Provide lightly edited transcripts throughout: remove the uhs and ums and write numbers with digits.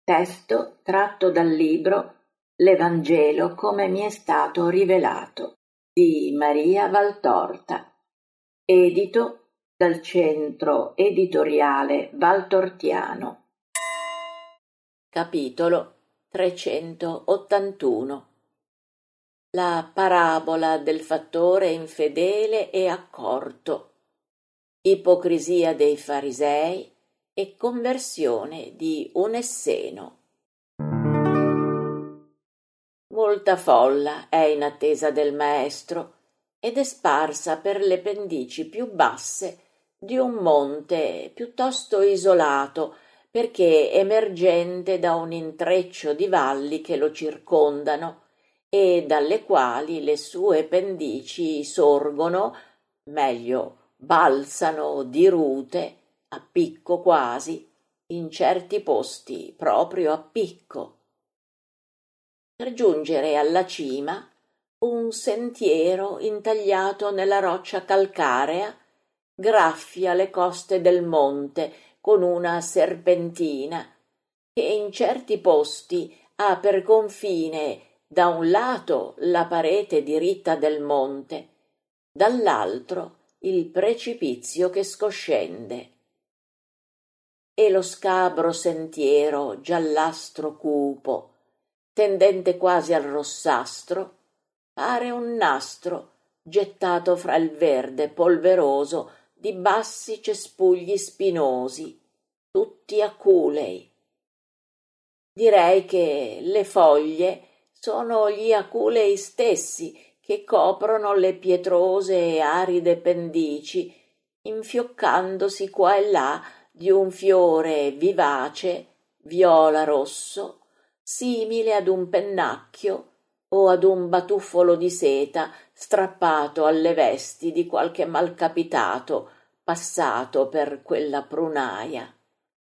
Testo tratto dal libro L'Evangelo come mi è stato rivelato di Maria Valtorta, edito dal Centro Editoriale Valtortiano. Capitolo 381. La parabola del fattore infedele e accorto, ipocrisia dei farisei e conversione di un esseno. Molta folla è in attesa del maestro ed è sparsa per le pendici più basse di un monte piuttosto isolato, perché emergente da un intreccio di valli che lo circondano e dalle quali le sue pendici sorgono, meglio balzano dirute, a picco quasi, in certi posti proprio a picco. Per giungere alla cima, un sentiero intagliato nella roccia calcarea graffia le coste del monte con una serpentina che in certi posti ha per confine da un lato la parete diritta del monte, dall'altro il precipizio che scoscende. E lo scabro sentiero giallastro cupo, tendente quasi al rossastro, pare un nastro gettato fra il verde polveroso di bassi cespugli spinosi, tutti aculei. Direi che le foglie sono gli aculei stessi che coprono le pietrose e aride pendici, infioccandosi qua e là di un fiore vivace, viola-rosso, simile ad un pennacchio o ad un batuffolo di seta strappato alle vesti di qualche malcapitato passato per quella prunaia.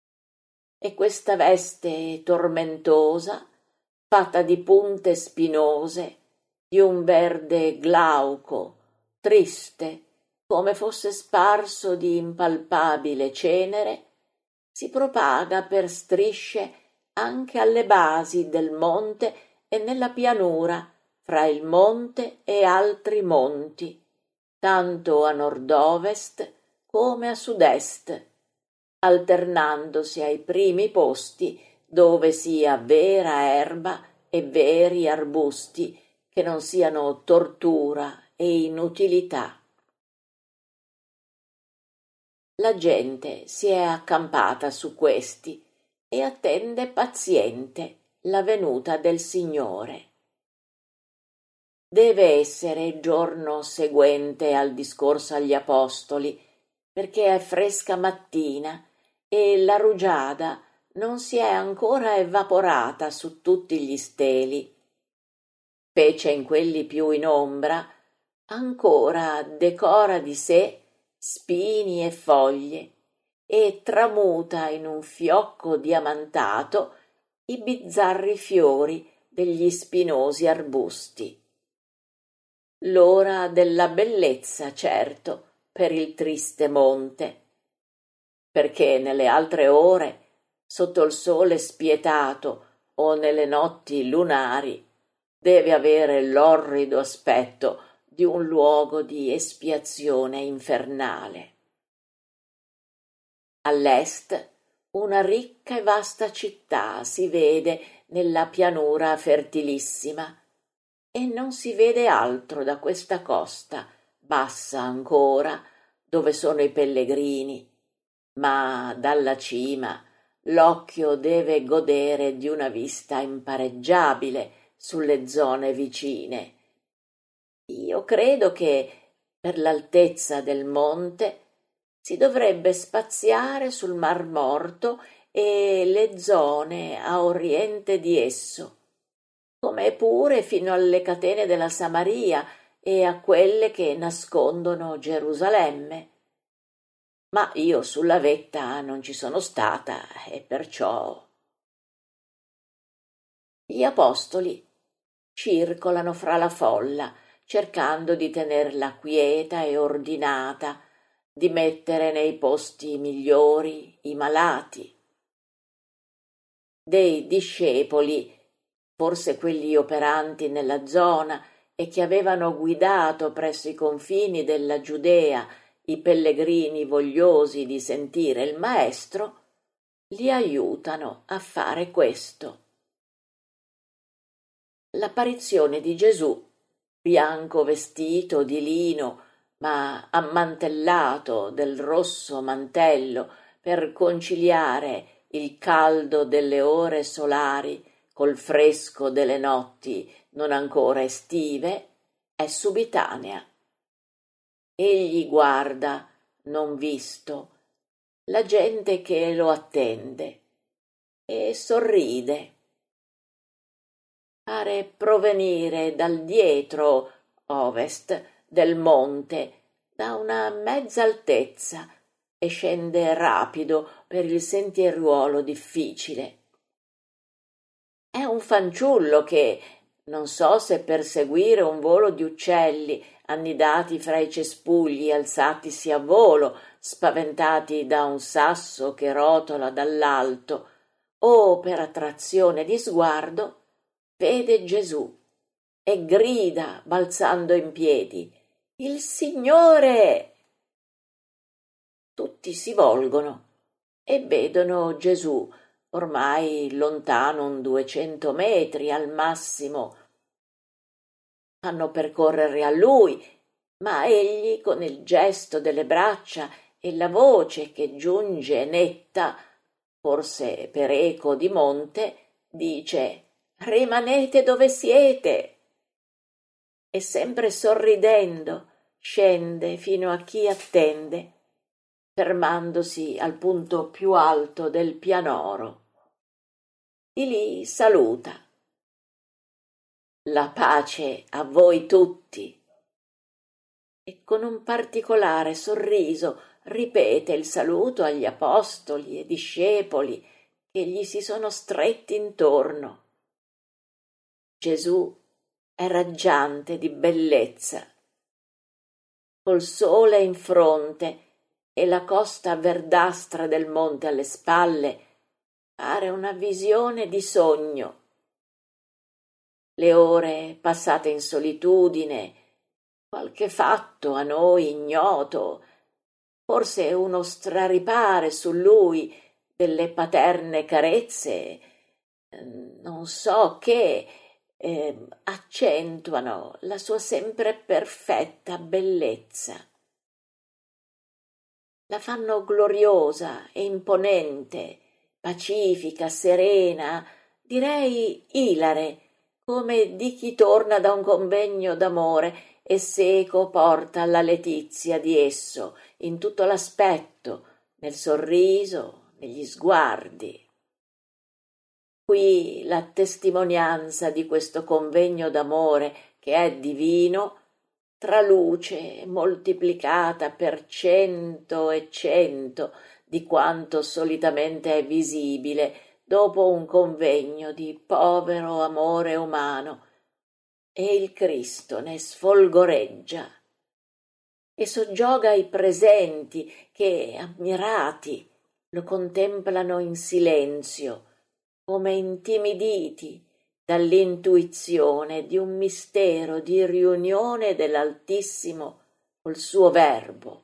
E questa veste tormentosa, fatta di punte spinose, di un verde glauco, triste, come fosse sparso di impalpabile cenere, si propaga per strisce anche alle basi del monte e nella pianura, fra il monte e altri monti, tanto a nord-ovest come a sud-est, alternandosi ai primi posti dove sia vera erba e veri arbusti, che non siano tortura e inutilità. La gente si è accampata su questi e attende paziente la venuta del Signore. Deve essere il giorno seguente al discorso agli Apostoli, perché è fresca mattina e la rugiada non si è ancora evaporata su tutti gli steli. Specie in quelli più in ombra, ancora decora di sé spini e foglie e tramuta in un fiocco diamantato i bizzarri fiori degli spinosi arbusti. L'ora della bellezza, certo, per il triste monte, perché nelle altre ore, sotto il sole spietato o nelle notti lunari, deve avere l'orrido aspetto di un luogo di espiazione infernale. All'est una ricca e vasta città si vede nella pianura fertilissima, e non si vede altro da questa costa, bassa ancora, dove sono i pellegrini, ma dalla cima l'occhio deve godere di una vista impareggiabile sulle zone vicine. Io credo che, per l'altezza del monte, si dovrebbe spaziare sul Mar Morto e le zone a oriente di esso, come pure fino alle catene della Samaria e a quelle che nascondono Gerusalemme. Ma io sulla vetta non ci sono stata e perciò. Gli apostoli circolano fra la folla, cercando di tenerla quieta e ordinata, di mettere nei posti migliori i malati. dei discepoli, forse quelli operanti nella zona e che avevano guidato presso i confini della Giudea i pellegrini vogliosi di sentire il Maestro, li aiutano a fare questo. L'apparizione di Gesù, bianco vestito di lino, ma ammantellato del rosso mantello per conciliare il caldo delle ore solari col fresco delle notti non ancora estive, è subitanea. Egli guarda, non visto, la gente che lo attende e sorride. Pare provenire dal dietro ovest del monte, da una mezza altezza, e scende rapido per il sentieruolo difficile. È un fanciullo che, non so se per seguire un volo di uccelli annidati fra i cespugli alzatisi a volo, spaventati da un sasso che rotola dall'alto, o per attrazione di sguardo, vede Gesù e grida balzando in piedi: «Il Signore!» Tutti si volgono e vedono Gesù, ormai lontano un 200 metri al massimo. Fanno percorrere a lui, ma egli, con il gesto delle braccia e la voce che giunge netta, forse per eco di monte, dice: «Rimanete dove siete!» E sempre sorridendo scende fino a chi attende, fermandosi al punto più alto del pianoro. Di lì saluta: «La pace a voi tutti!» E con un particolare sorriso ripete il saluto agli apostoli e discepoli che gli si sono stretti intorno. Gesù è raggiante di bellezza. Col sole in fronte e la costa verdastra del monte alle spalle, pare una visione di sogno. Le ore passate in solitudine, qualche fatto a noi ignoto, forse uno straripare su lui delle paterne carezze, non so che, accentuano la sua sempre perfetta bellezza. La fanno gloriosa e imponente, pacifica, serena, direi ilare, come di chi torna da un convegno d'amore e seco porta la letizia di esso in tutto l'aspetto, nel sorriso, negli sguardi. Qui la testimonianza di questo convegno d'amore che è divino traluce moltiplicata per 100 e 100 di quanto solitamente è visibile dopo un convegno di povero amore umano, e il Cristo ne sfolgoreggia e soggioga i presenti che, ammirati, lo contemplano in silenzio, come intimiditi dall'intuizione di un mistero di riunione dell'Altissimo col suo Verbo.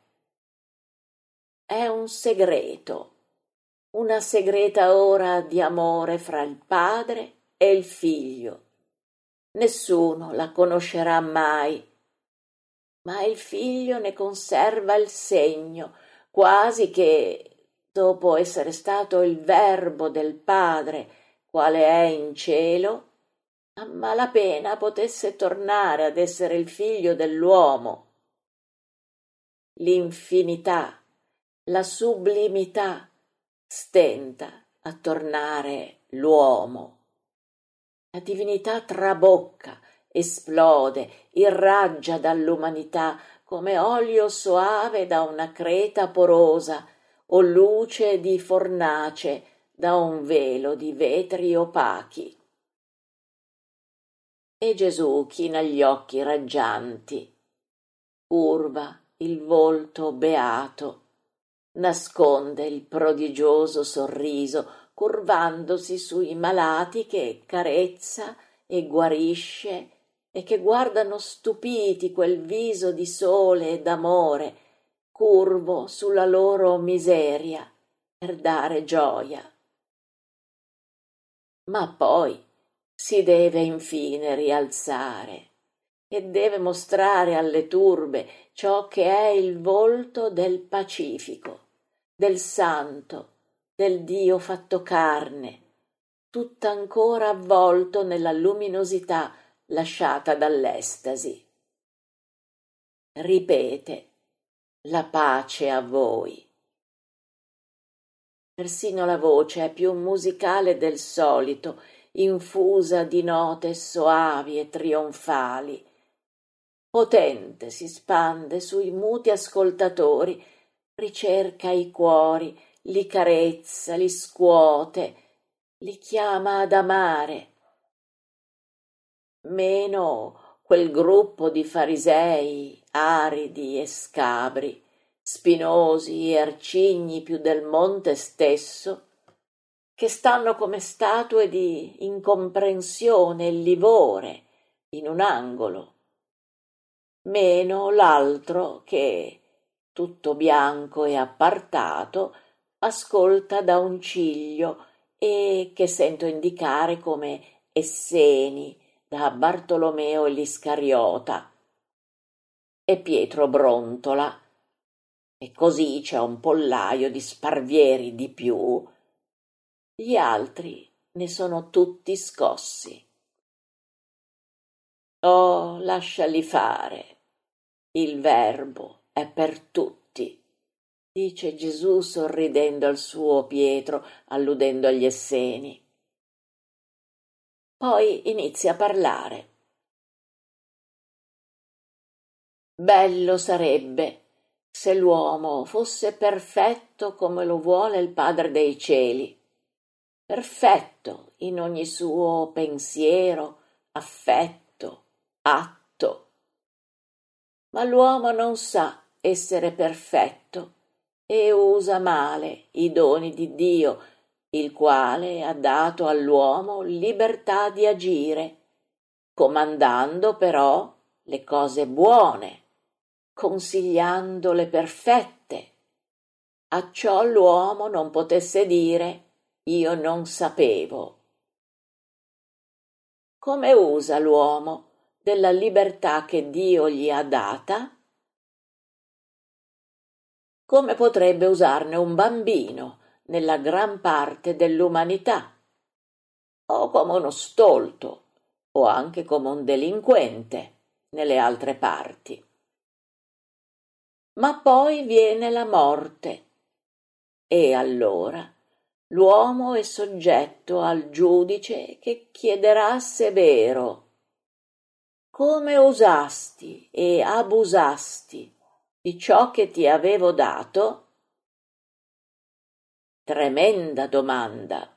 È un segreto, una segreta ora di amore fra il Padre e il Figlio. Nessuno la conoscerà mai, ma il Figlio ne conserva il segno, quasi che, dopo essere stato il Verbo del Padre, quale è in cielo, a malapena potesse tornare ad essere il figlio dell'uomo. L'infinità, la sublimità stenta a tornare l'uomo. La divinità trabocca, esplode, irraggia dall'umanità come olio soave da una creta porosa o luce di fornace da un velo di vetri opachi. E Gesù china gli occhi raggianti, curva il volto beato, nasconde il prodigioso sorriso curvandosi sui malati che carezza e guarisce e che guardano stupiti quel viso di sole e d'amore curvo sulla loro miseria per dare gioia. Ma poi si deve infine rialzare e deve mostrare alle turbe ciò che è il volto del Pacifico, del Santo, del Dio fatto carne, tutt'ancora avvolto nella luminosità lasciata dall'estasi. Ripete: la pace a voi. Persino la voce è più musicale del solito, infusa di note soavi e trionfali. Potente si spande sui muti ascoltatori, ricerca i cuori, li carezza, li scuote, li chiama ad amare. Meno quel gruppo di farisei aridi e scabri, spinosi e arcigni più del monte stesso, che stanno come statue di incomprensione e livore in un angolo. Meno l'altro che, tutto bianco e appartato, ascolta da un ciglio e che sento indicare come Esseni da Bartolomeo l'Iscariota. E Pietro brontola, e così c'è un pollaio di sparvieri di più. Gli altri ne sono tutti scossi. Oh, lasciali fare. Il Verbo è per tutti, dice Gesù sorridendo al suo Pietro, alludendo agli Esseni. Poi inizia a parlare. Bello sarebbe se l'uomo fosse perfetto come lo vuole il Padre dei Cieli, perfetto in ogni suo pensiero, affetto, atto. Ma l'uomo non sa essere perfetto e usa male i doni di Dio, il quale ha dato all'uomo libertà di agire, comandando però le cose buone, consigliando le perfette. Acciò l'uomo non potesse dire: io non sapevo. Come usa l'uomo della libertà che Dio gli ha data? Come potrebbe usarne un bambino nella gran parte dell'umanità, o come uno stolto, o anche come un delinquente nelle altre parti. Ma poi viene la morte, e allora l'uomo è soggetto al giudice che chiederà severo: come usasti e abusasti di ciò che ti avevo dato? Tremenda domanda.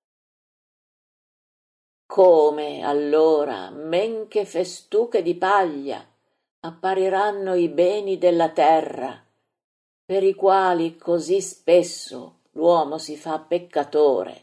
Come allora, men che festuche di paglia, appariranno i beni della terra, per i quali così spesso l'uomo si fa peccatore,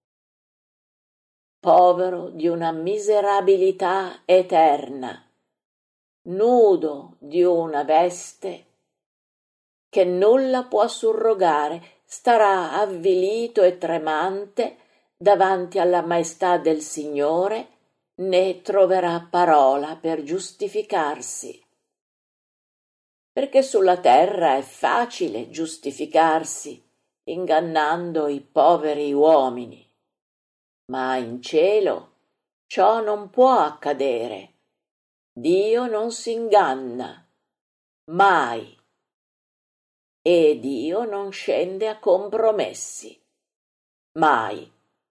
povero di una miserabilità eterna, nudo di una veste che nulla può surrogare, starà avvilito e tremante davanti alla maestà del Signore, né troverà parola per giustificarsi. Perché sulla terra è facile giustificarsi, ingannando i poveri uomini. Ma in cielo ciò non può accadere. Dio non si inganna, mai. E Dio non scende a compromessi, mai.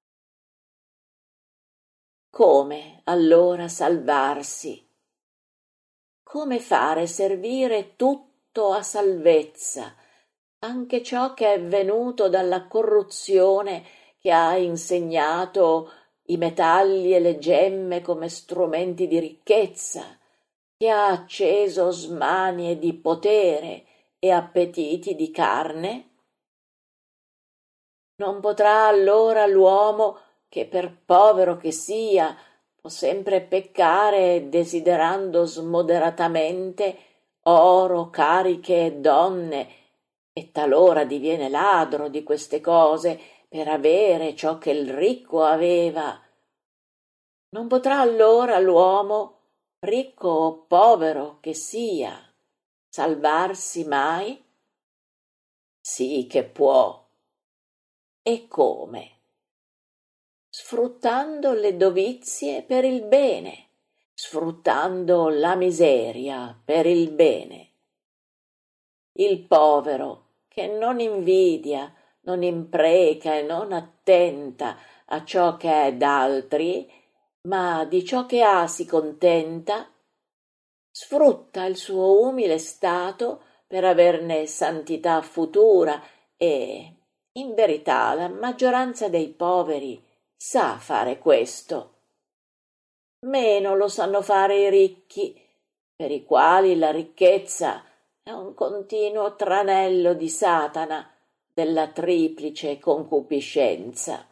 Come allora salvarsi? Come fare servire tutto a salvezza, anche ciò che è venuto dalla corruzione che ha insegnato i metalli e le gemme come strumenti di ricchezza, che ha acceso smanie di potere e appetiti di carne? Non potrà allora l'uomo, che per povero che sia, può sempre peccare desiderando smoderatamente oro, cariche e donne, e talora diviene ladro di queste cose per avere ciò che il ricco aveva. Non potrà allora l'uomo, ricco o povero che sia, salvarsi mai? Sì che può. E come? Sfruttando le dovizie per il bene, sfruttando la miseria per il bene. Il povero, che non invidia, non impreca e non attenta a ciò che è d'altri, ma di ciò che ha si contenta, sfrutta il suo umile stato per averne santità futura e, in verità, la maggioranza dei poveri sa fare questo. Meno lo sanno fare i ricchi, per i quali la ricchezza è un continuo tranello di Satana della triplice concupiscenza.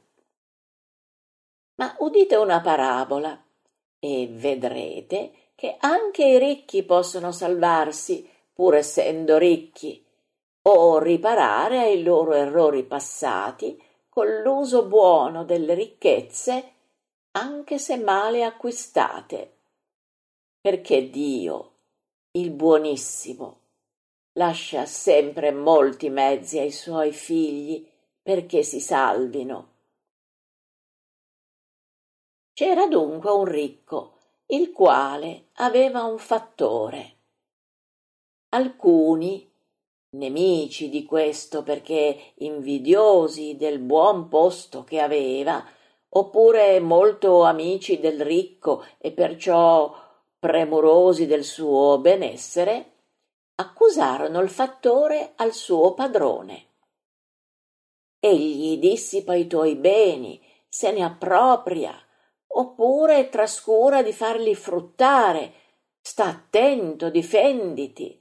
Ma udite una parabola e vedrete che anche i ricchi possono salvarsi, pur essendo ricchi, o riparare ai loro errori passati con l'uso buono delle ricchezze, anche se male acquistate, perché Dio, il buonissimo, lascia sempre molti mezzi ai suoi figli perché si salvino. C'era dunque un ricco, il quale aveva un fattore. Alcuni, nemici di questo perché invidiosi del buon posto che aveva, oppure molto amici del ricco e perciò premurosi del suo benessere, accusarono il fattore al suo padrone. Egli dissipa i tuoi beni, se ne appropria, oppure trascura di farli fruttare. Sta attento, difenditi.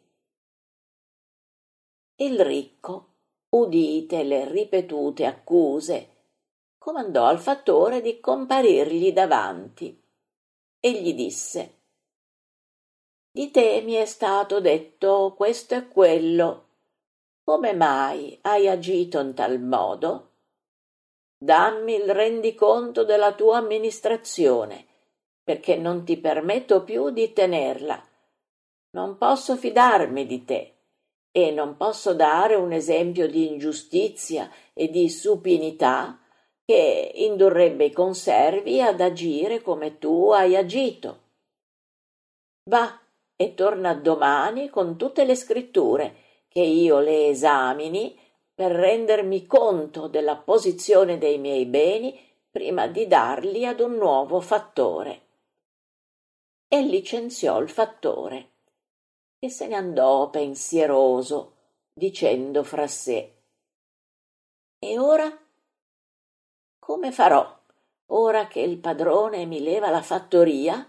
Il ricco, udite le ripetute accuse, comandò al fattore di comparirgli davanti e gli disse: di te mi è stato detto questo e quello. Come mai hai agito in tal modo? Dammi il rendiconto della tua amministrazione, perché non ti permetto più di tenerla. Non posso fidarmi di te e non posso dare un esempio di ingiustizia e di supinità che indurrebbe i conservi ad agire come tu hai agito. Va e torna domani con tutte le scritture, che io le esamini per rendermi conto della posizione dei miei beni prima di darli ad un nuovo fattore. E licenziò il fattore, che se ne andò pensieroso, dicendo fra sé: e ora? Come farò, ora che il padrone mi leva la fattoria?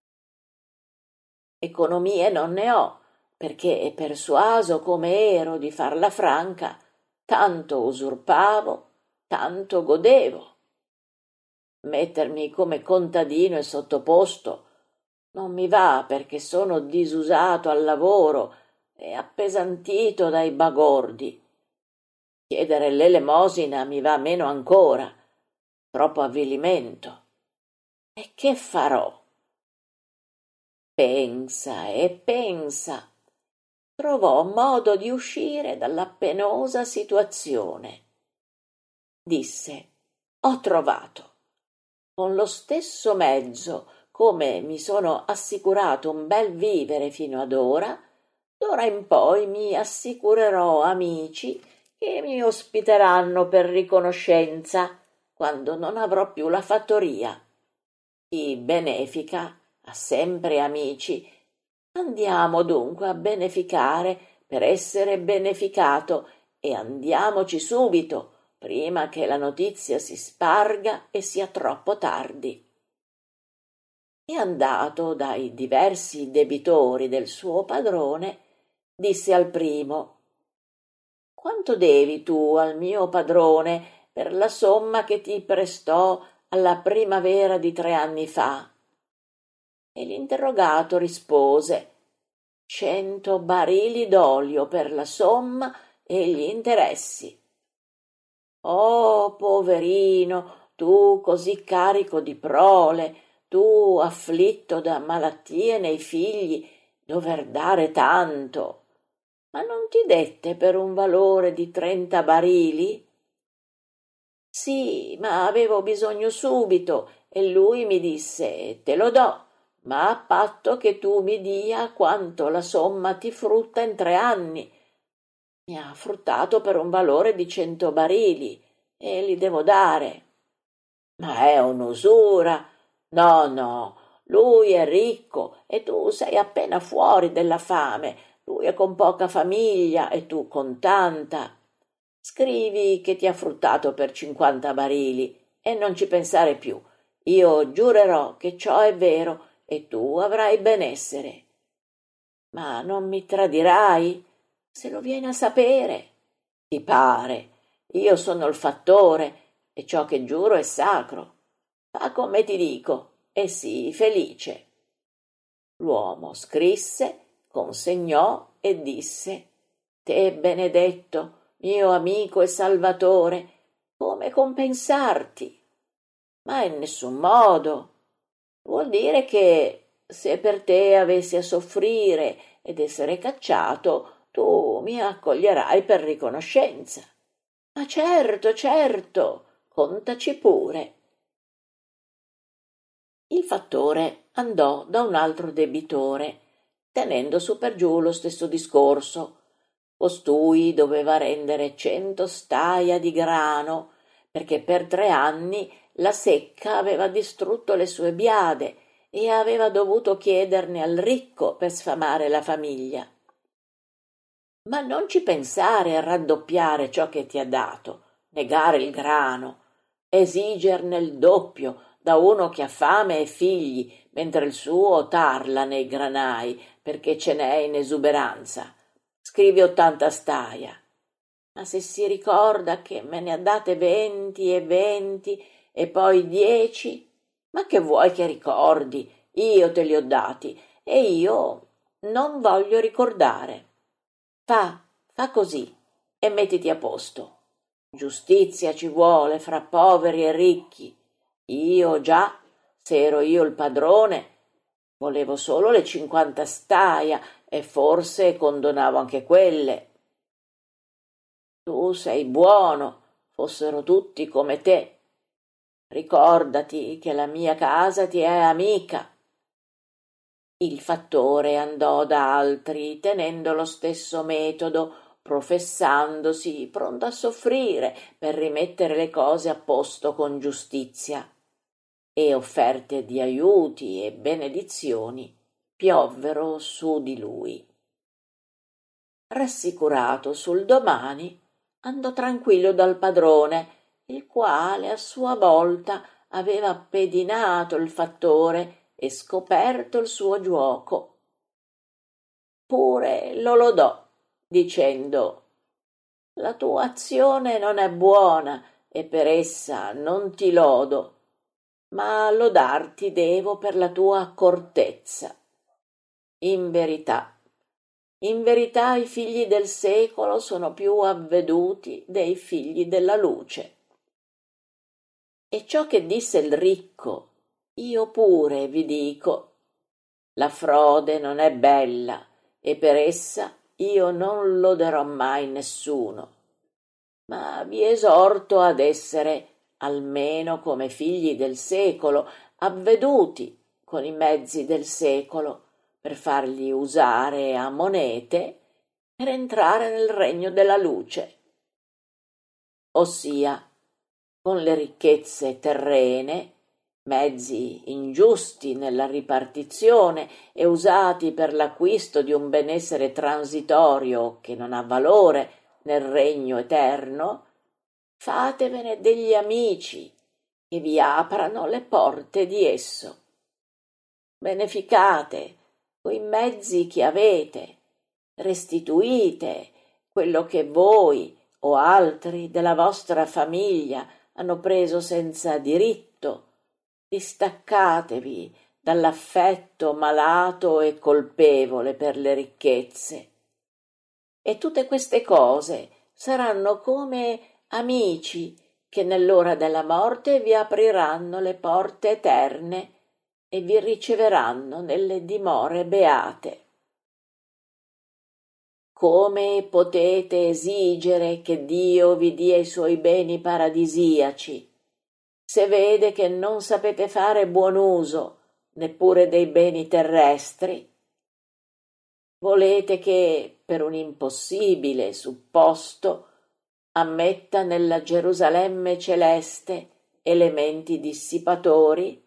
Economie non ne ho, perché persuaso come ero di farla franca, tanto usurpavo, tanto godevo. Mettermi come contadino e sottoposto non mi va, perché sono disusato al lavoro e appesantito dai bagordi. Chiedere l'elemosina mi va meno ancora, troppo avvilimento. E che farò? Pensa e pensa. Trovò modo di uscire dalla penosa situazione. Disse: ho trovato. Con lo stesso mezzo, come mi sono assicurato un bel vivere fino ad ora, d'ora in poi mi assicurerò amici che mi ospiteranno per riconoscenza quando non avrò più la fattoria. Chi benefica ha sempre amici. Andiamo dunque a beneficare per essere beneficato e andiamoci subito, prima che la notizia si sparga e sia troppo tardi. E andato dai diversi debitori del suo padrone, disse al primo: quanto devi tu al mio padrone per la somma che ti prestò alla primavera di 3 anni fa. E l'interrogato rispose: 100 barili d'olio per la somma e gli interessi. Oh, poverino, tu così carico di prole, tu afflitto da malattie nei figli, dover dare tanto. Ma non ti dette per un valore di 30 barili? Sì, ma avevo bisogno subito e lui mi disse: te lo do, ma a patto che tu mi dia quanto la somma ti frutta in 3 anni. Mi ha fruttato per un valore di 100 barili e li devo dare. Ma è un'usura. No, no, lui è ricco e tu sei appena fuori della fame. Lui è con poca famiglia e tu con tanta. Scrivi che ti ha fruttato per 50 barili e non ci pensare più. Io giurerò che ciò è vero e tu avrai benessere. Ma non mi tradirai? Se lo viene a sapere. Ti pare? Io sono il fattore e ciò che giuro è sacro. Fa come ti dico e sii felice. L'uomo scrisse, consegnò e disse: te, Benedetto, mio amico e salvatore, come compensarti? Ma in nessun modo. Vuol dire che se per te avessi a soffrire ed essere cacciato, tu mi accoglierai per riconoscenza. Ma certo, certo, contaci pure. Il fattore andò da un altro debitore, tenendo su per giù lo stesso discorso. Costui doveva rendere 100 staia di grano, perché per 3 anni la secca aveva distrutto le sue biade e aveva dovuto chiederne al ricco per sfamare la famiglia. Ma non ci pensare a raddoppiare ciò che ti ha dato, negare il grano, esigerne il doppio da uno che ha fame e figli, mentre il suo tarla nei granai perché ce n'è in esuberanza. Scrivi 80 staia. Ma se si ricorda che me ne ha date 20 e 20 e poi 10, ma che vuoi che ricordi? Io te li ho dati e io non voglio ricordare. Fa così e mettiti a posto. Giustizia ci vuole fra poveri e ricchi. Io già, se ero io il padrone, volevo solo le 50 staia e forse condonavo anche quelle. Tu sei buono, fossero tutti come te. Ricordati che la mia casa ti è amica. Il fattore andò da altri tenendo lo stesso metodo, professandosi pronto a soffrire per rimettere le cose a posto con giustizia, e offerte di aiuti e benedizioni piovvero su di lui. Rassicurato sul domani, andò tranquillo dal padrone, il quale a sua volta aveva pedinato il fattore e scoperto il suo giuoco. Pure lo lodò, dicendo: la tua azione non è buona e per essa non ti lodo, ma lodarti devo per la tua accortezza. In verità i figli del secolo sono più avveduti dei figli della luce. E ciò che disse il ricco, io pure vi dico: la frode non è bella e per essa io non loderò mai nessuno, ma vi esorto ad essere, almeno come figli del secolo, avveduti con i mezzi del secolo, per fargli usare a monete per entrare nel regno della luce, ossia con le ricchezze terrene, mezzi ingiusti nella ripartizione e usati per l'acquisto di un benessere transitorio che non ha valore nel regno eterno, fatevene degli amici che vi aprano le porte di esso. Beneficate coi mezzi che avete, restituite quello che voi o altri della vostra famiglia hanno preso senza diritto. Distaccatevi dall'affetto malato e colpevole per le ricchezze. E tutte queste cose saranno come amici che nell'ora della morte vi apriranno le porte eterne e vi riceveranno nelle dimore beate. Come potete esigere che Dio vi dia i suoi beni paradisiaci, se vede che non sapete fare buon uso neppure dei beni terrestri? Volete che, per un impossibile supposto, ammetta nella Gerusalemme celeste elementi dissipatori?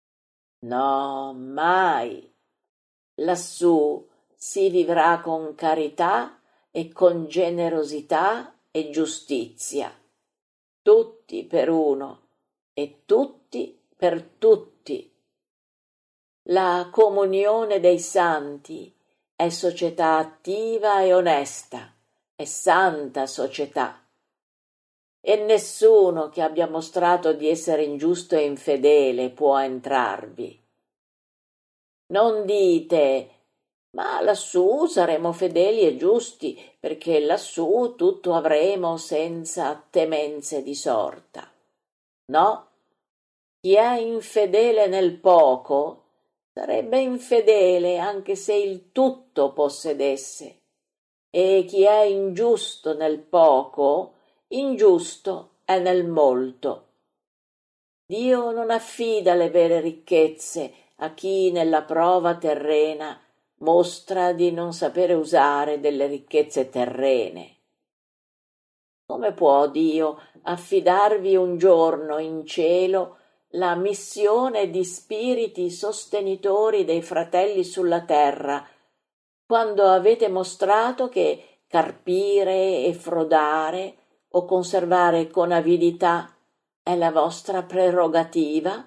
No, mai. Lassù si vivrà con carità e con generosità e giustizia, tutti per uno e tutti per tutti. La comunione dei santi è società attiva e onesta, è santa società. E nessuno che abbia mostrato di essere ingiusto e infedele può entrarvi. Non dite: ma lassù saremo fedeli e giusti, perché lassù tutto avremo senza temenze di sorta. No, chi è infedele nel poco sarebbe infedele anche se il tutto possedesse, e chi è ingiusto nel poco, ingiusto è nel molto. Dio non affida le vere ricchezze a chi nella prova terrena mostra di non sapere usare delle ricchezze terrene. Come può Dio affidarvi un giorno in cielo la missione di spiriti sostenitori dei fratelli sulla terra, quando avete mostrato che carpire e frodare o conservare con avidità è la vostra prerogativa?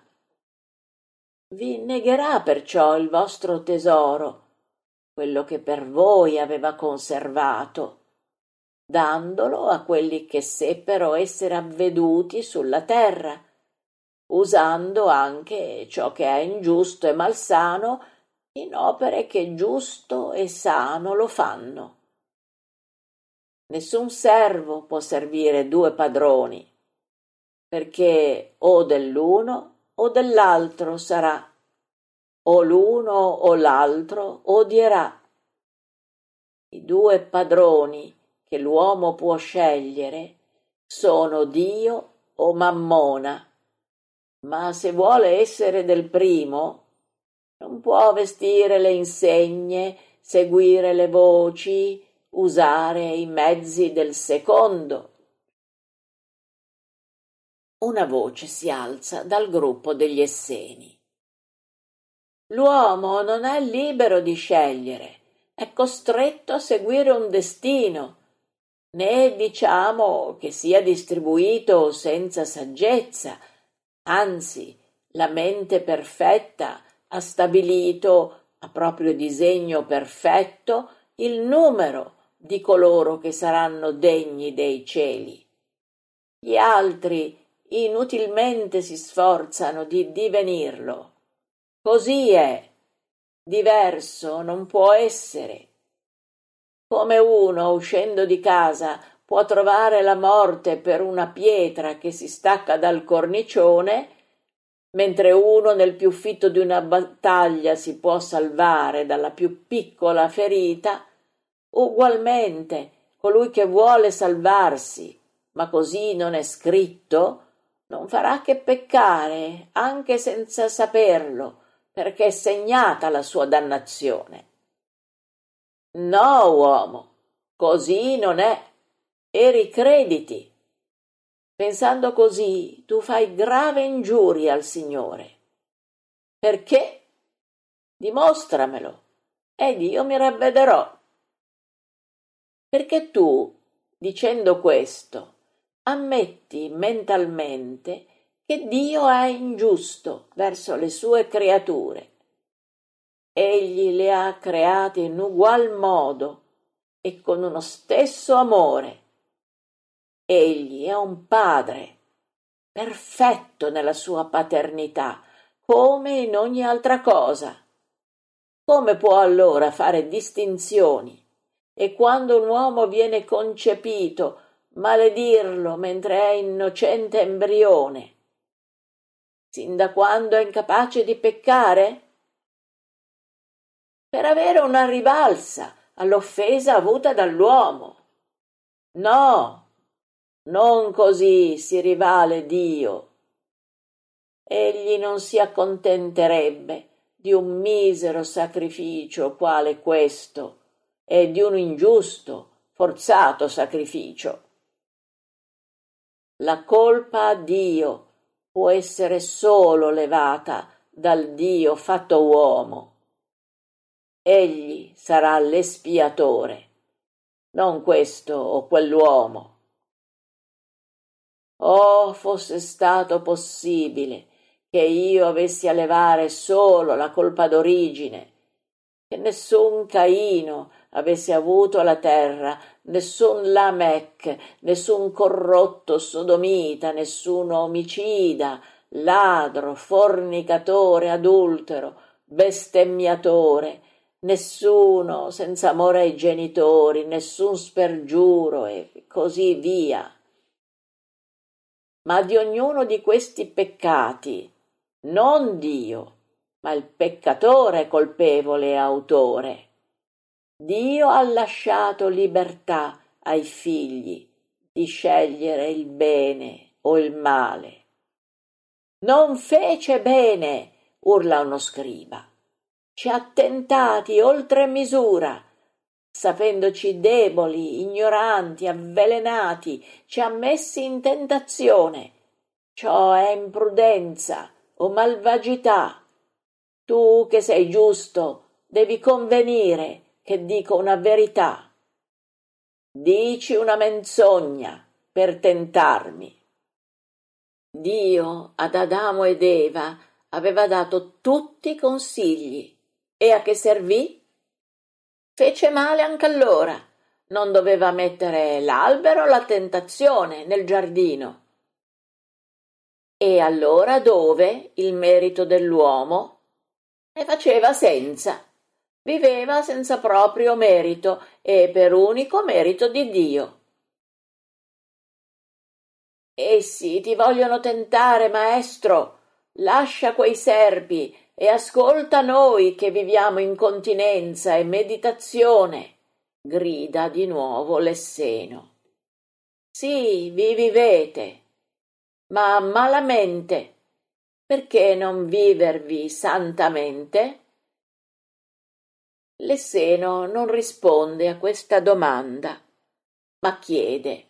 Vi negherà perciò il vostro tesoro, quello che per voi aveva conservato, dandolo a quelli che seppero essere avveduti sulla terra, usando anche ciò che è ingiusto e malsano in opere che giusto e sano lo fanno. Nessun servo può servire due padroni, perché o dell'uno o dell'altro sarà, o l'uno o l'altro odierà. I due padroni che l'uomo può scegliere sono Dio o Mammona, ma se vuole essere del primo, non può vestire le insegne, seguire le voci, usare i mezzi del secondo. Una voce si alza dal gruppo degli Esseni. L'uomo non è libero di scegliere, è costretto a seguire un destino, né diciamo che sia distribuito senza saggezza, anzi, la mente perfetta ha stabilito, a proprio disegno perfetto, il numero di coloro che saranno degni dei cieli. Gli altri inutilmente si sforzano di divenirlo. Così è, diverso non può essere. Come uno, uscendo di casa, può trovare la morte per una pietra che si stacca dal cornicione, mentre uno nel più fitto di una battaglia si può salvare dalla più piccola ferita, ugualmente colui che vuole salvarsi, ma così non è scritto, non farà che peccare, anche senza saperlo, perché è segnata la sua dannazione. No, uomo, così non è, e ricrediti. Pensando così, tu fai grave ingiuria al Signore. Perché? Dimostramelo, ed io mi ravvederò. Perché tu, dicendo questo, ammetti mentalmente che Dio è ingiusto verso le sue creature. Egli le ha create in ugual modo e con uno stesso amore. Egli è un padre, perfetto nella sua paternità, come in ogni altra cosa. Come può allora fare distinzioni? E quando un uomo viene concepito, maledirlo mentre è innocente embrione? Sin da quando è incapace di peccare? Per avere una rivalsa all'offesa avuta dall'uomo. No, non così si rivale Dio. Egli non si accontenterebbe di un misero sacrificio quale questo e di un ingiusto, forzato sacrificio. La colpa a Dio può essere solo levata dal Dio fatto uomo. Egli sarà l'espiatore, non questo o quell'uomo. Oh, fosse stato possibile che io avessi a levare solo la colpa d'origine, che nessun Caino avesse avuto la terra, nessun Lamech, nessun corrotto sodomita, nessun omicida, ladro, fornicatore, adultero, bestemmiatore, nessuno senza amore ai genitori, nessun spergiuro e così via. Ma di ognuno di questi peccati, non Dio, ma il peccatore è colpevole e autore. Dio ha lasciato libertà ai figli di scegliere il bene o il male. Non fece bene, urla uno scriba. Ci ha tentati oltre misura, sapendoci deboli, ignoranti, avvelenati, ci ha messi in tentazione. Ciò è imprudenza o malvagità. Tu che sei giusto, devi convenire che dico una verità. Dici una menzogna per tentarmi. Dio ad Adamo ed Eva aveva dato tutti i consigli. E a che servì? Fece male anche allora. Non doveva mettere l'albero o la tentazione nel giardino. E allora dove il merito dell'uomo? Ne faceva senza. Viveva senza proprio merito e per unico merito di Dio. Essi ti vogliono tentare, maestro. Lascia quei serpi e ascolta noi che viviamo in continenza e meditazione, grida di nuovo Lesseno. Sì, vi vivete, ma malamente. Perché non vivervi santamente? Lesseno non risponde a questa domanda, ma chiede: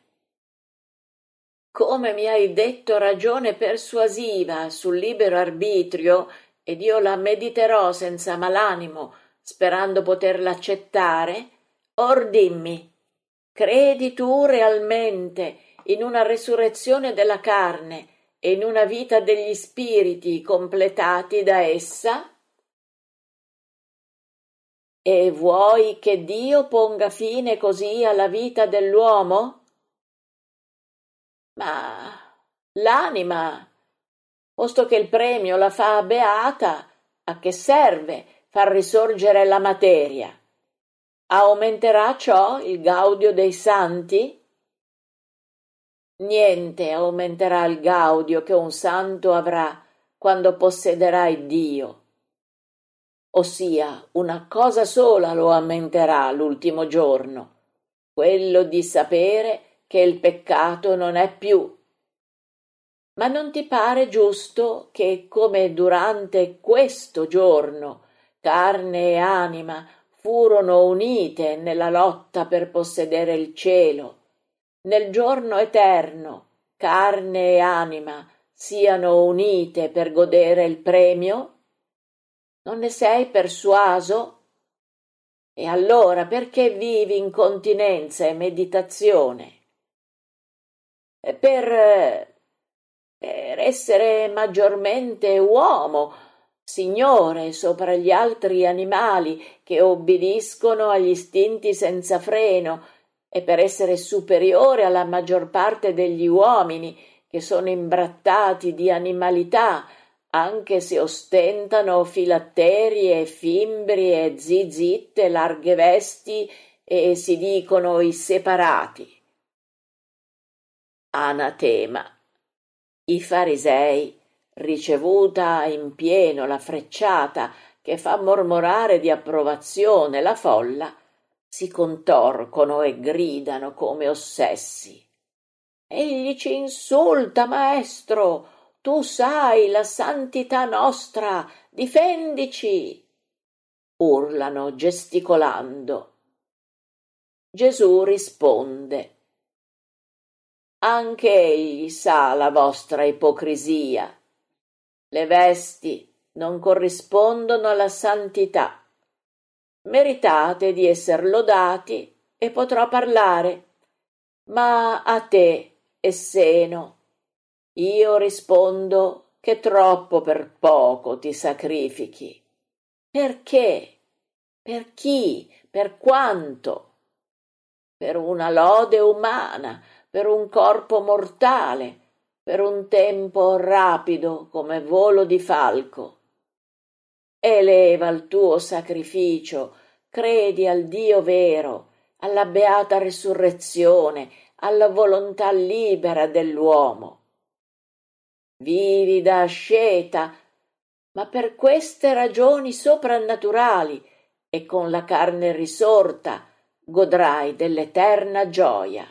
come mi hai detto ragione persuasiva sul libero arbitrio, ed io la mediterò senza malanimo, sperando poterla accettare, or dimmi, credi tu realmente in una resurrezione della carne e in una vita degli spiriti completati da essa? E vuoi che Dio ponga fine così alla vita dell'uomo? Ma l'anima, posto che il premio la fa beata, a che serve far risorgere la materia? Aumenterà ciò il gaudio dei santi? Niente aumenterà il gaudio che un santo avrà quando possederà il Dio. Ossia, una cosa sola lo aumenterà l'ultimo giorno, quello di sapere che il peccato non è più. Ma non ti pare giusto che, come durante questo giorno, carne e anima furono unite nella lotta per possedere il cielo, nel giorno eterno carne e anima siano unite per godere il premio? Non ne sei persuaso? E allora perché vivi in continenza e meditazione? Per essere maggiormente uomo, signore sopra gli altri animali che obbediscono agli istinti senza freno e per essere superiore alla maggior parte degli uomini che sono imbrattati di animalità, anche se ostentano filatterie, fimbri e zizitte, larghe vesti e si dicono i separati. Anatema. I farisei, ricevuta in pieno la frecciata che fa mormorare di approvazione la folla, si contorcono e gridano come ossessi. Egli ci insulta, maestro, tu sai la santità nostra, difendici! Urlano gesticolando. Gesù risponde: anche egli sa la vostra ipocrisia. Le vesti non corrispondono alla santità. Meritate di esser lodati e potrò parlare, ma a te, Esseno, io rispondo che troppo per poco ti sacrifichi. Perché? Per chi? Per quanto? Per una lode umana, per un corpo mortale, per un tempo rapido come volo di falco. Eleva il tuo sacrificio, credi al Dio vero, alla beata risurrezione, alla volontà libera dell'uomo. Vivi da asceta, ma per queste ragioni soprannaturali e con la carne risorta godrai dell'eterna gioia.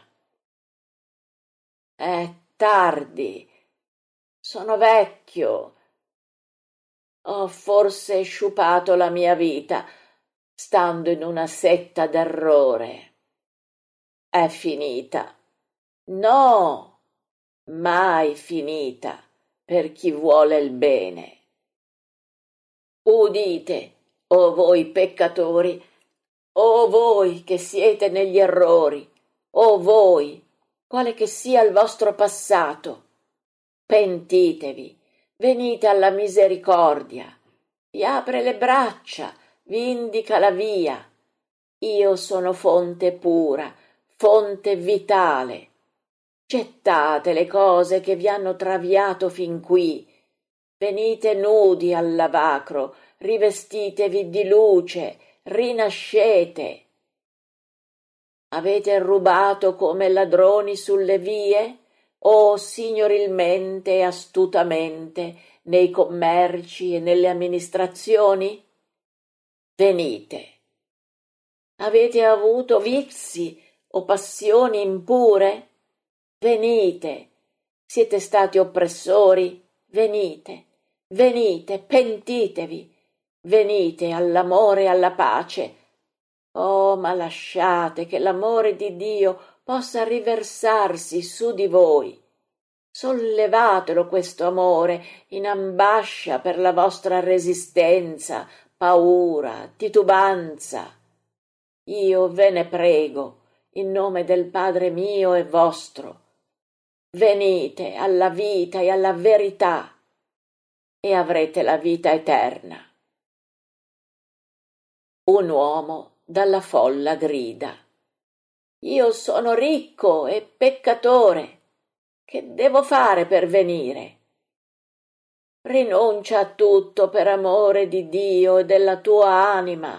È tardi, sono vecchio, ho forse sciupato la mia vita, stando in una setta d'errore. È finita. No, mai finita per chi vuole il bene. Udite, o voi peccatori, o voi che siete negli errori, o voi, quale che sia il vostro passato, pentitevi, venite alla misericordia, vi apre le braccia, vi indica la via. Io sono fonte pura, fonte vitale. Gettate le cose che vi hanno traviato fin qui. Venite nudi al lavacro, rivestitevi di luce, rinascete. Avete rubato come ladroni sulle vie, o signorilmente e astutamente nei commerci e nelle amministrazioni? Venite. Avete avuto vizi o passioni impure? Venite. Siete stati oppressori? Venite, venite, pentitevi, venite all'amore e alla pace. Oh, ma lasciate che l'amore di Dio possa riversarsi su di voi. Sollevatelo questo amore in ambascia per la vostra resistenza, paura, titubanza. Io ve ne prego, in nome del Padre mio e vostro. Venite alla vita e alla verità e avrete la vita eterna. Un uomo dalla folla grida: io sono ricco e peccatore, che devo fare per venire? Rinuncia a tutto per amore di Dio e della tua anima.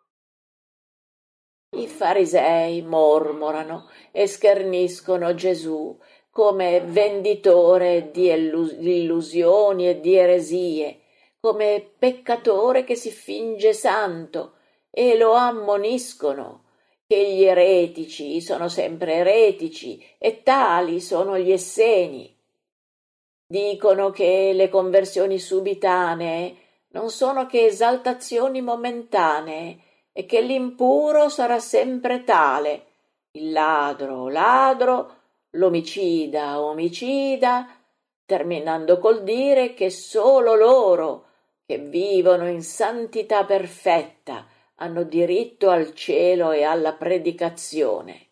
I farisei mormorano e scherniscono Gesù come venditore di illusioni e di eresie, come peccatore che si finge santo, e lo ammoniscono che gli eretici sono sempre eretici e tali sono gli esseni. Dicono che le conversioni subitanee non sono che esaltazioni momentanee e che l'impuro sarà sempre tale, il ladro ladro, l'omicida omicida, terminando col dire che solo loro, che vivono in santità perfetta, hanno diritto al cielo e alla predicazione.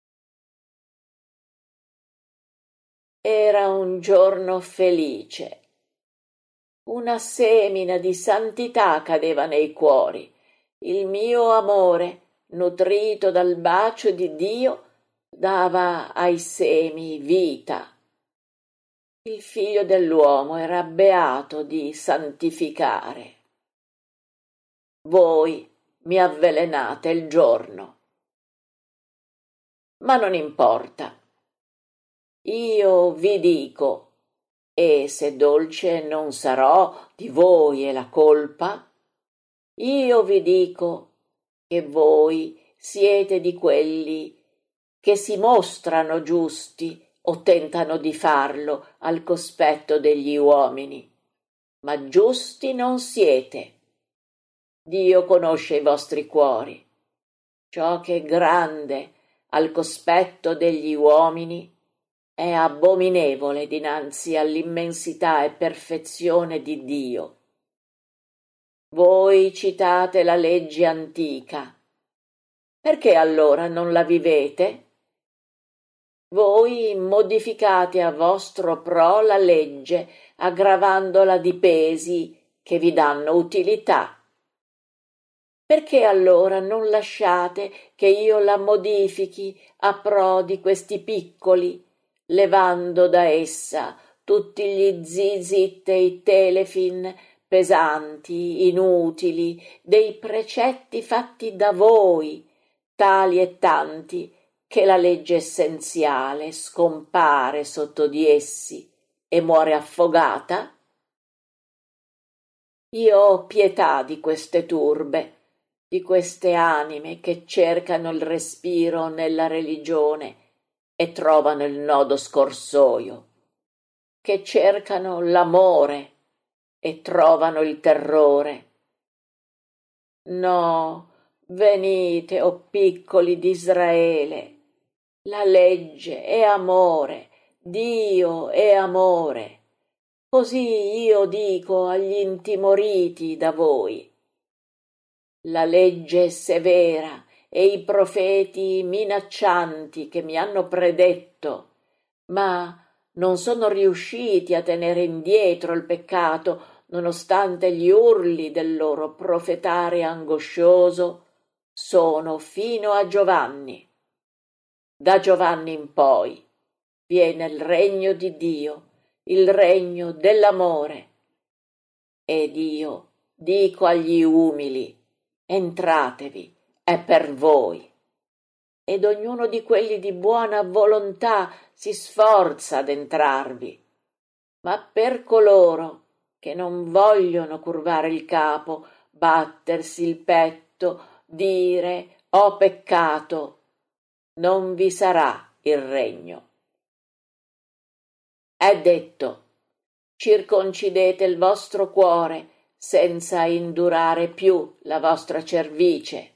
Era un giorno felice. Una semina di santità cadeva nei cuori. Il mio amore, nutrito dal bacio di Dio, dava ai semi vita. Il figlio dell'uomo era beato di santificare. Voi mi avvelenate il giorno. Ma non importa. Io vi dico, e se dolce non sarò, di voi è la colpa, io vi dico che voi siete di quelli che si mostrano giusti o tentano di farlo al cospetto degli uomini, ma giusti non siete. Dio conosce i vostri cuori. Ciò che è grande al cospetto degli uomini è abominevole dinanzi all'immensità e perfezione di Dio. Voi citate la legge antica. Perché allora non la vivete? Voi modificate a vostro pro la legge, aggravandola di pesi che vi danno utilità. Perché allora non lasciate che io la modifichi a pro di questi piccoli, levando da essa tutti gli zizit e i telefin pesanti, inutili, dei precetti fatti da voi, tali e tanti, che la legge essenziale scompare sotto di essi e muore affogata? Io ho pietà di queste turbe, di queste anime che cercano il respiro nella religione e trovano il nodo scorsoio, che cercano l'amore e trovano il terrore. No, venite, o piccoli d'Israele, la legge è amore, Dio è amore. Così io dico agli intimoriti da voi. La legge è severa e i profeti minaccianti che mi hanno predetto, ma non sono riusciti a tenere indietro il peccato nonostante gli urli del loro profetare angoscioso, sono fino a Giovanni. Da Giovanni in poi viene il regno di Dio, il regno dell'amore. Ed io dico agli umili: entratevi, è per voi. Ed ognuno di quelli di buona volontà si sforza ad entrarvi. Ma per coloro che non vogliono curvare il capo, battersi il petto, dire ho peccato, non vi sarà il regno. È detto: circoncidete il vostro cuore senza indurare più la vostra cervice.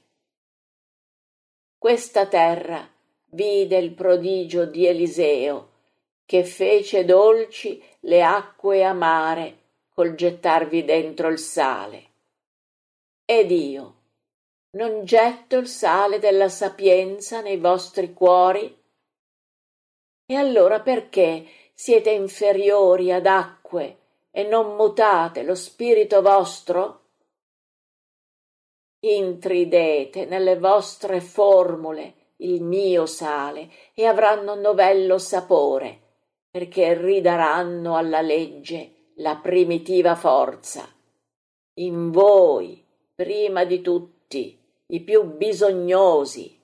Questa terra vide il prodigio di Eliseo, che fece dolci le acque amare col gettarvi dentro il sale. Ed io non getto il sale della sapienza nei vostri cuori? E allora perché siete inferiori ad acque e non mutate lo spirito vostro? Intridete nelle vostre formule il mio sale e avranno novello sapore, perché ridaranno alla legge la primitiva forza. In voi, prima di tutti, i più bisognosi.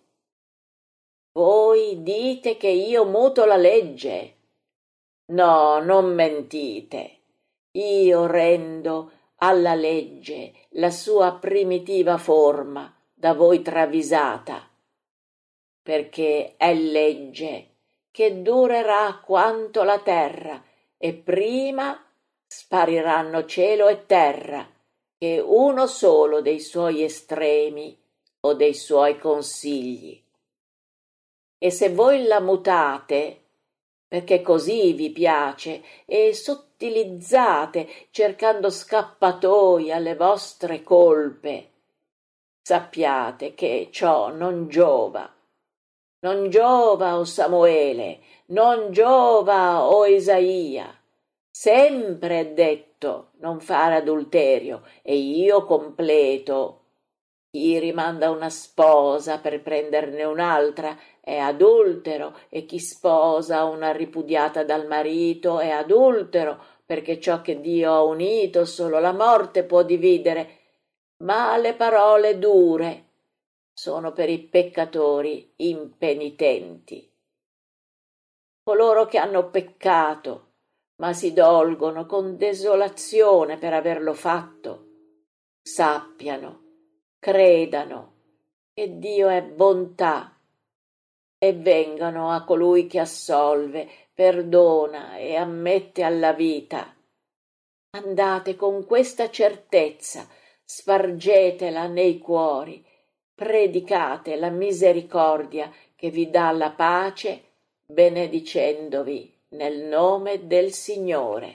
Voi dite che io muto la legge. No, non mentite. Io rendo alla legge la sua primitiva forma da voi travisata, perché è legge che durerà quanto la terra e prima spariranno cielo e terra che uno solo dei suoi estremi o dei suoi consigli. E se voi la mutate, perché così vi piace, e sottilizzate cercando scappatoi alle vostre colpe, sappiate che ciò non giova. Non giova, o Samuele, non giova, o Isaia. Sempre è detto non fare adulterio, e io completo. Chi rimanda una sposa per prenderne un'altra è adultero e chi sposa una ripudiata dal marito è adultero, perché ciò che Dio ha unito solo la morte può dividere. Ma le parole dure sono per i peccatori impenitenti. Coloro che hanno peccato, ma si dolgono con desolazione per averlo fatto, sappiano, credano che Dio è bontà e vengano a colui che assolve, perdona e ammette alla vita. Andate con questa certezza, spargetela nei cuori, predicate la misericordia che vi dà la pace, benedicendovi nel nome del Signore.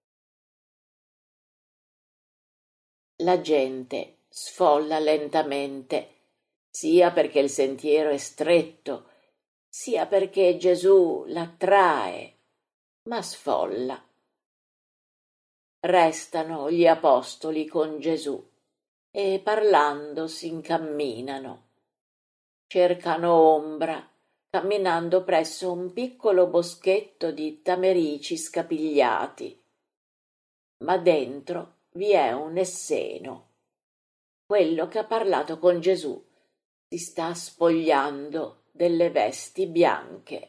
La gente sfolla lentamente, sia perché il sentiero è stretto, sia perché Gesù l'attrae, ma sfolla. Restano gli apostoli con Gesù e parlando s'incamminano. Cercano ombra, camminando presso un piccolo boschetto di tamerici scapigliati. Ma dentro vi è un esseno. Quello che ha parlato con Gesù si sta spogliando delle vesti bianche.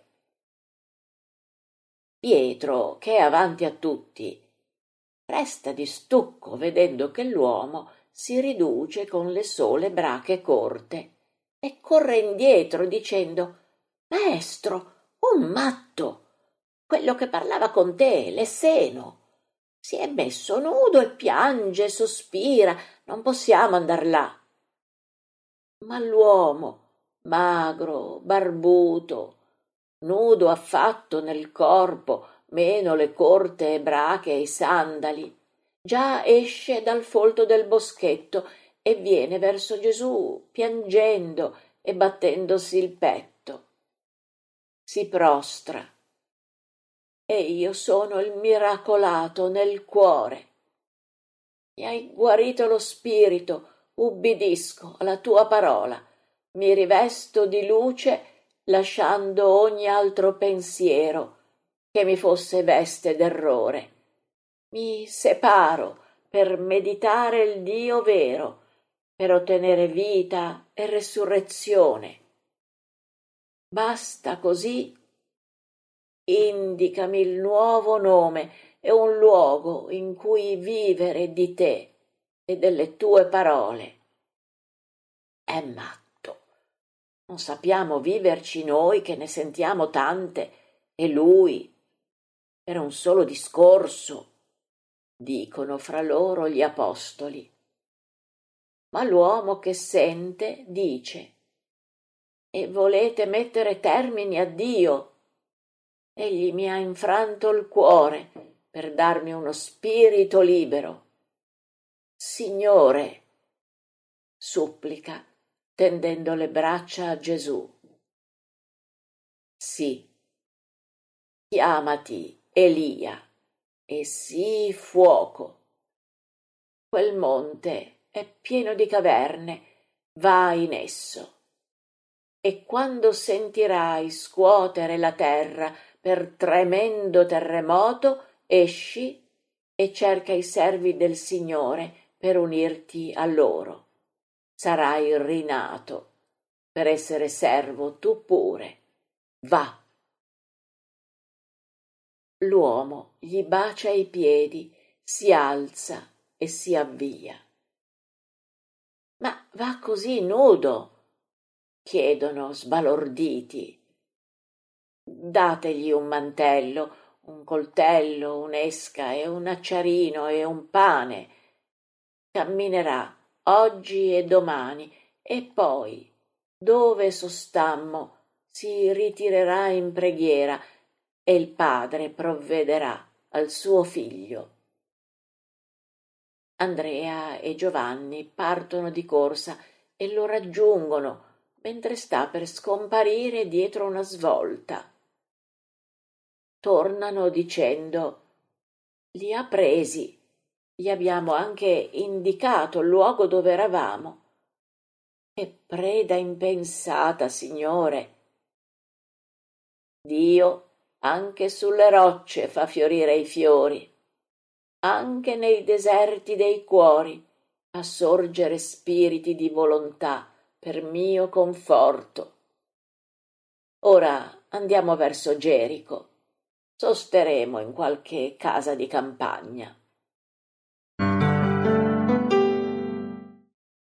Pietro, che è avanti a tutti, resta di stucco vedendo che l'uomo si riduce con le sole brache corte e corre indietro dicendo: «Maestro, un matto! Quello che parlava con te, l'Esseno, si è messo nudo e piange, sospira, non possiamo andar là». Ma l'uomo, magro, barbuto, nudo affatto nel corpo, meno le corte brache e i sandali, già esce dal folto del boschetto e viene verso Gesù piangendo e battendosi il petto. Si prostra. E io sono il miracolato nel cuore. Mi hai guarito lo spirito, ubbidisco alla tua parola, mi rivesto di luce lasciando ogni altro pensiero che mi fosse veste d'errore. Mi separo per meditare il Dio vero, per ottenere vita e resurrezione. Basta così? Indicami il nuovo nome e un luogo in cui vivere di te e delle tue parole. È matto. Non sappiamo viverci noi che ne sentiamo tante e lui per un solo discorso, dicono fra loro gli apostoli. Ma l'uomo che sente dice: «E volete mettere termini a Dio? Egli mi ha infranto il cuore per darmi uno spirito libero. Signore», supplica, tendendo le braccia a Gesù. «Sì, chiamati Elia e sii fuoco. Quel monte è pieno di caverne, va in esso. E quando sentirai scuotere la terra per tremendo terremoto, esci e cerca i servi del Signore per unirti a loro. Sarai rinato per essere servo tu pure. Va». L'uomo gli bacia i piedi, si alza e si avvia. «Ma va così nudo?» chiedono sbalorditi. «Dategli un mantello, un coltello, un'esca e un acciarino e un pane. Camminerà oggi e domani e poi, dove sostammo, si ritirerà in preghiera e il Padre provvederà al suo figlio». Andrea e Giovanni partono di corsa e lo raggiungono mentre sta per scomparire dietro una svolta. Tornano dicendo: «Li ha presi, gli abbiamo anche indicato il luogo dove eravamo». «Che preda impensata, Signore!» Dio anche sulle rocce fa fiorire i fiori, anche nei deserti dei cuori fa sorgere spiriti di volontà per mio conforto. Ora andiamo verso Gerico, sosteremo in qualche casa di campagna.